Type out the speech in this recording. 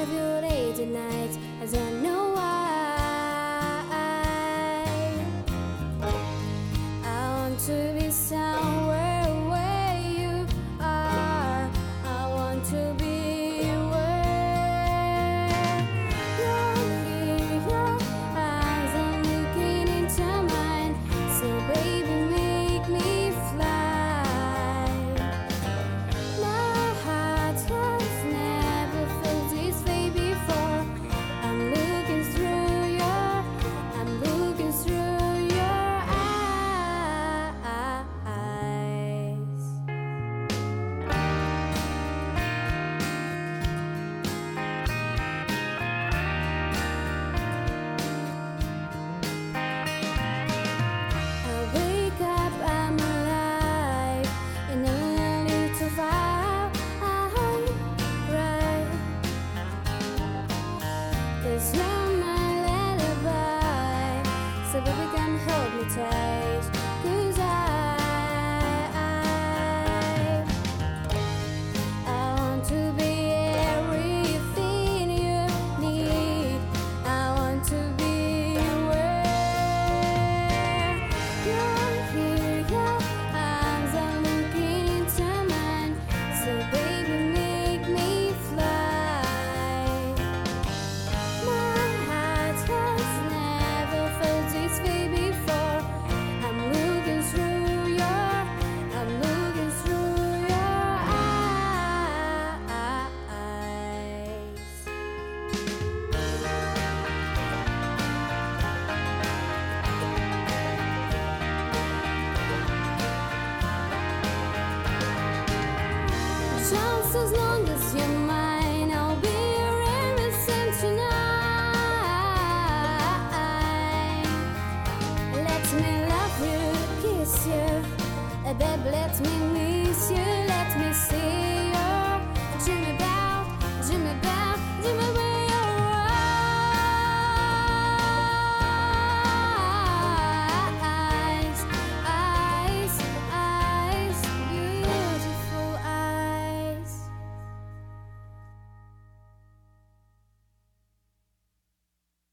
I feel late at night, I don't know why. I want to be somewhere where you are. I want to be where your eyes are looking into mine. So baby, make me fly. My heart has never felt this way before. I'm looking through your eyes. I wake up, I'm alive in a little while. Right, there's no my lullaby, so baby come hold me tight.